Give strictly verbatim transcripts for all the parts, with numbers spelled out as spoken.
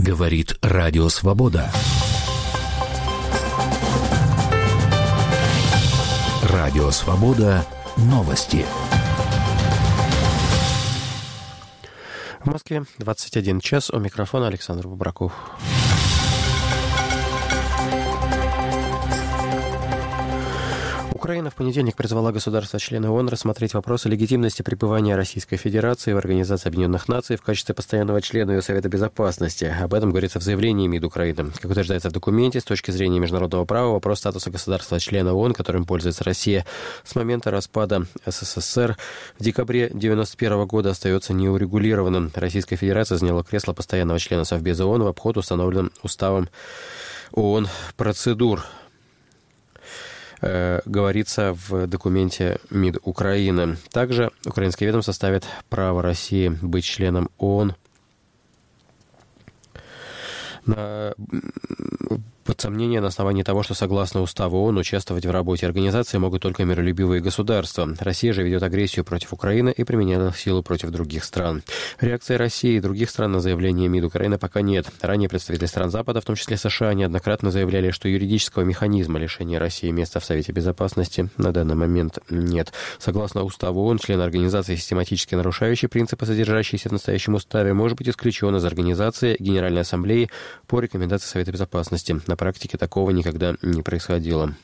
Говорит Радио Свобода. Радио Свобода. Новости. В Москве двадцать один час. У микрофона Александр Бубраков. Украина в понедельник призвала государства-члены ООН рассмотреть вопросы легитимности пребывания Российской Федерации в Организации Объединенных Наций в качестве постоянного члена ее Совета Безопасности. Об этом говорится в заявлении МИД Украины. Как утверждается в документе, с точки зрения международного права, вопрос статуса государства-члена ООН, которым пользуется Россия с момента распада СССР в декабре девяносто первого года, остается неурегулированным. Российская Федерация заняла кресло постоянного члена Совбеза ООН в обход установленным уставом ООН процедур. Говорится в документе МИД Украины. Также украинское ведомство ставит право России быть членом ООН на... под сомнение на основании того, что согласно уставу ООН участвовать в работе организации могут только миролюбивые государства. Россия же ведет агрессию против Украины и применяет силу против других стран. Реакции России и других стран на заявление МИД Украины пока нет. Ранее представители стран Запада, в том числе США, неоднократно заявляли, что юридического механизма лишения России места в Совете Безопасности на данный момент нет. Согласно уставу ООН, член организации, систематически нарушающий принципы, содержащиеся в настоящем уставе, может быть исключен из организации Генеральной Ассамблеи по рекомендации Совета Безопасности. На практике такого никогда не происходило.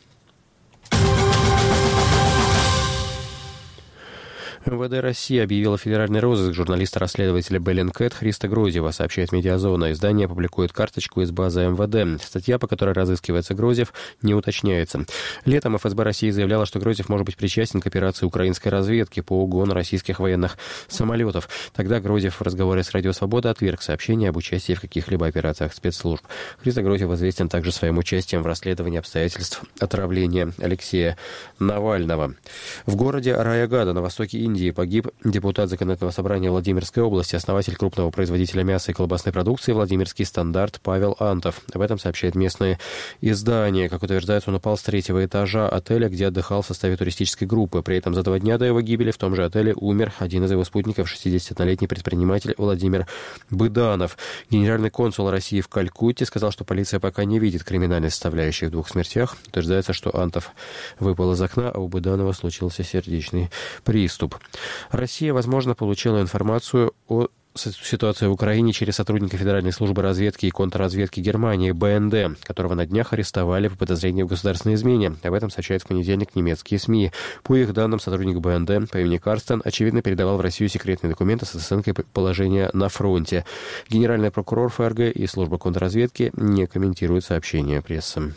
МВД России объявила федеральный розыск журналиста-расследователя Bellingcat Христа Грозева, сообщает Медиазона. Издание публикует карточку из базы МВД. Статья, по которой разыскивается Грозев, не уточняется. Летом эф эс бэ России заявляла, что Грозев может быть причастен к операции украинской разведки по угону российских военных самолетов. Тогда Грозев в разговоре с Радио Свобода отверг сообщение об участии в каких-либо операциях спецслужб. Христо Грозев известен также своим участием в расследовании обстоятельств отравления Алексея Навального. В городе Райагада на востоке Индии погиб депутат Законодательного собрания Владимирской области, основатель крупного производителя мяса и колбасной продукции «Владимирский стандарт» Павел Антов. Об этом сообщает местное издание. Как утверждается, он упал с третьего этажа отеля, где отдыхал в составе туристической группы. При этом за два дня до его гибели в том же отеле умер один из его спутников, шестидесятилетний предприниматель Владимир Быданов. Генеральный консул России в Калькутте сказал, что полиция пока не видит криминальной составляющей в двух смертях. Утверждается, что Антов выпал из окна, а у Быданова случился сердечный приступ. Россия, возможно, получила информацию о ситуации в Украине через сотрудника Федеральной службы разведки и контрразведки Германии бэ эн дэ, которого на днях арестовали по подозрению в государственной измене. Об этом сообщают в понедельник немецкие СМИ. По их данным, сотрудник бэ эн дэ по имени Карстен, очевидно, передавал в Россию секретные документы с оценкой положения на фронте. Генеральный прокурор эф эр гэ и служба контрразведки не комментируют сообщения прессы.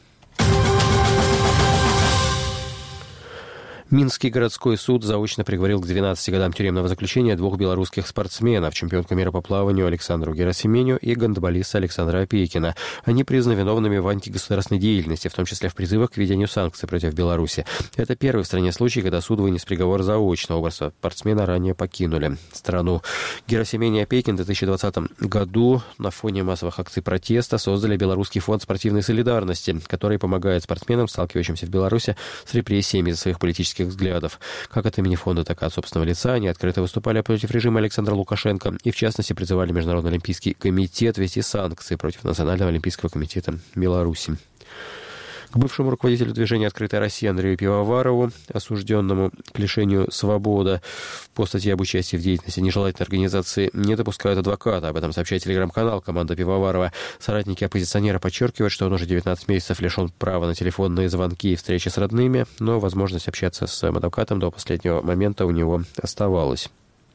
Минский городской суд заочно приговорил к двенадцати годам тюремного заключения двух белорусских спортсменов, чемпионку мира по плаванию Александру Герасименю и гандболиста Александра Опейкина. Они признаны виновными в антигосударственной деятельности, в том числе в призывах к введению санкций против Беларуси. Это первый в стране случай, когда суд вынес приговор заочно. Оба спортсмена ранее покинули страну. Герасименю и Опейкин в две тысячи двадцатом году на фоне массовых акций протеста создали Белорусский фонд спортивной солидарности, который помогает спортсменам, сталкивающимся в Беларуси с репрессиями из-за своих политических взглядов. Как от имени фонда, так и от собственного лица они открыто выступали против режима Александра Лукашенко и, в частности, призывали Международный олимпийский комитет ввести санкции против Национального олимпийского комитета Беларуси. К бывшему руководителю движения «Открытая Россия» Андрею Пивоварову, осужденному к лишению свободы по статье об участии в деятельности нежелательной организации, не допускают адвоката. Об этом сообщает телеграм-канал «Команда Пивоварова». Соратники оппозиционера подчеркивают, что он уже девятнадцать месяцев лишен права на телефонные звонки и встречи с родными, но возможность общаться с своим адвокатом до последнего момента у него оставалась.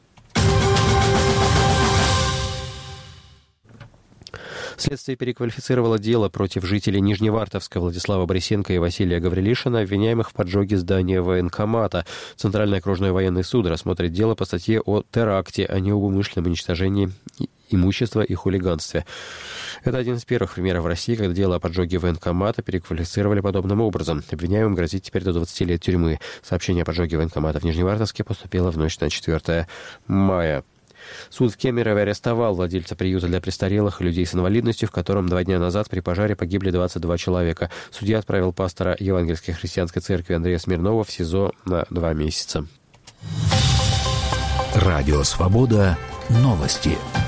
Следствие переквалифицировало дело против жителей Нижневартовска Владислава Борисенко и Василия Гаврилишина, обвиняемых в поджоге здания военкомата. Центральный окружной военный суд рассмотрит дело по статье о теракте, а не об умышленном уничтожении имущества и хулиганстве. Это один из первых примеров в России, когда дело о поджоге военкомата переквалифицировали подобным образом. Обвиняемым грозит теперь до двадцати лет тюрьмы. Сообщение о поджоге военкомата в Нижневартовске поступило в ночь на четвёртое мая. Суд в Кемерове арестовал владельца приюта для престарелых и людей с инвалидностью, в котором два дня назад при пожаре погибли двадцать два человека. Судья отправил пастора Евангельской христианской церкви Андрея Смирнова в СИЗО на два месяца. Радио Свобода. Новости.